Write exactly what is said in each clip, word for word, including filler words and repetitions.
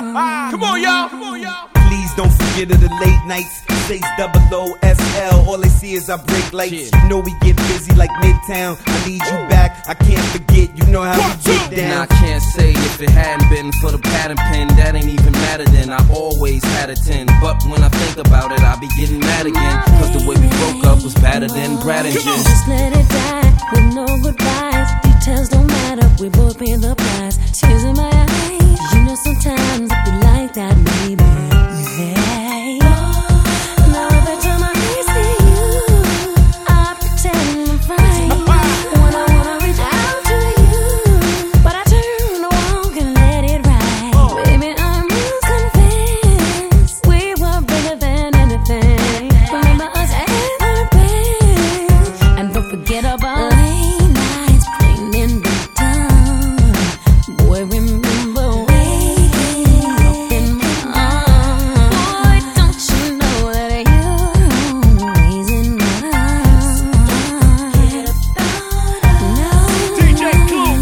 Come on, y'all. Come on, y'all. Please don't forget of the late nights. Chase double O S L. All they see is I break lights. Yeah. You know we get busy like Midtown. I need you back. I can't forget. You know how One, we two. get down. And I can't say if it hadn't been for the pattern pen, that ain't even matter then. I always had a ten. But when I think about it, I be getting mad again. Cause the way we broke up was better than Brad and Jen. Just let it die with no goodbyes. Details don't matter, we both pay the price. Tears in my eyes, you know sometimes it be like that, baby. Hey. Now every time I see you, I pretend I'm fine. When I wanna reach out to you, but I turn to walk and let it ride. Baby, I'm convinced we were bigger than anything. Remember us at our best, and don't forget about late nights playing in the town. Boy, remember waking up in my arms. Boy, don't you know that you're always in my arms. Forget about it. D J Clue,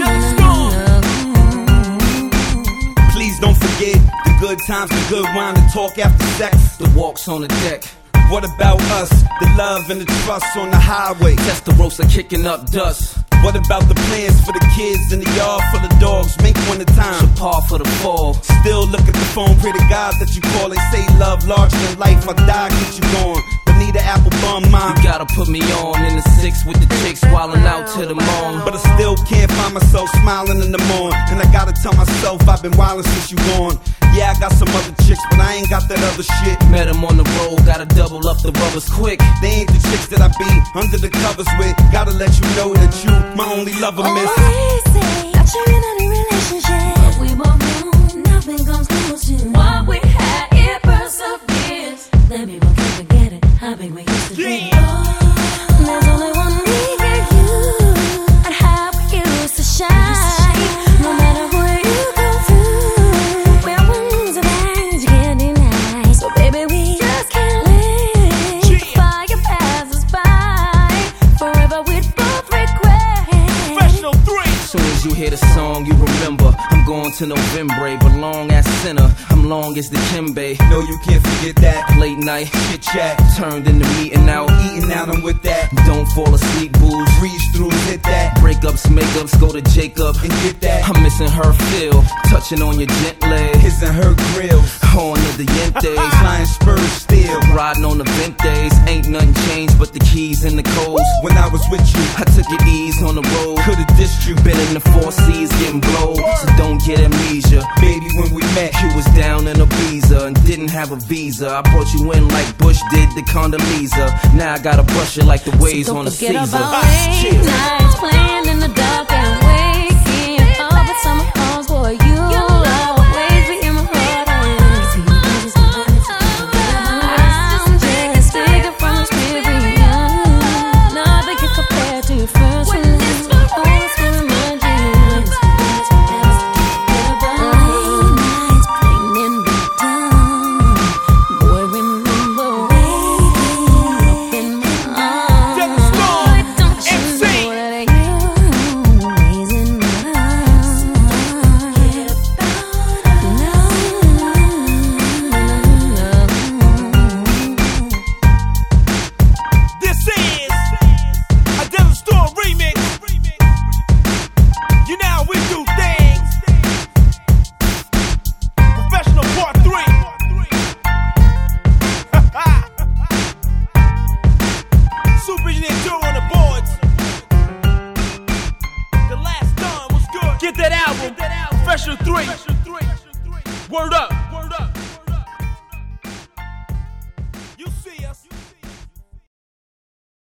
Devin Please don't forget the good times, the good wine, the talk after sex. The walks on the deck, What about us? The love and the trust on the highway. Testarossa kicking up dust. What about the plans for the kids in the yard full of dogs? Make one at a time. Par for the fall. Still look at the phone, pray to God that you call. They say love larger than life. I die, get you gone. Bonita Applebum, mom. You gotta put me on in the six with the chicks wildin' out to the morn. But I still can't find myself smiling in the morning. And I gotta tell myself I've been wildin' since you gone. Yeah, I got some other chicks, but I ain't got that other shit. Met him on the road, gotta double up the rubbers quick. They ain't the chicks that I be under the covers with. Gotta let you know that you my only lover, miss. Always say that you're in any relationship, but we both know nothing comes close to what we had. It perseveres. Let me both can't forget it. How big we used to be. Oh, there's only one me and you, and how we used to shine. No matter where you go through, we're ones that things you can't deny. So baby, we just can't let the fire pass us by. Forever we'd both regret. Professional three. Soon as you hear the song, you remember I'm going to November, but long as sinner, I'm long as the Kimbe. No, you can't forget that. Late night Chit chat, turned into meeting out. eating out, I'm with that. Don't fall asleep, booze. Breeze through, hit that, Breakups, makeups, go to Jacob. and get that. I'm missing her feel, touching on your gently. His and her grills, On to the Yentes, flying spurs still. riding on the vent days. Ain't nothing changed but the keys and the codes. When I was with you, I took it ease on the road. could've dissed you, Been in the four seas getting blown, so don't get amnesia. baby, when we met. You was down in Ibiza and didn't have a visa. I brought you in like Bush did the Condoleezza. Now I gotta brush it like the waves So on a don't forget Caesar. about late nights playing in the dark and waking up at summer halls. Boy, you'll always be in my heart. See, I'm just taken from experience. Nothing can compare to your first one. Always will remind you. Late nights playing in the dark. Boy, remember waking up in my arms. Devin Storm, Don't you M C. know that you're always in my arms? Forget about it. No. This is a Devin Storm remix. You know how we do things. Professional part three. Super Engineer Tour on the boards. The last time was good. Get that album. Professional three. Word up.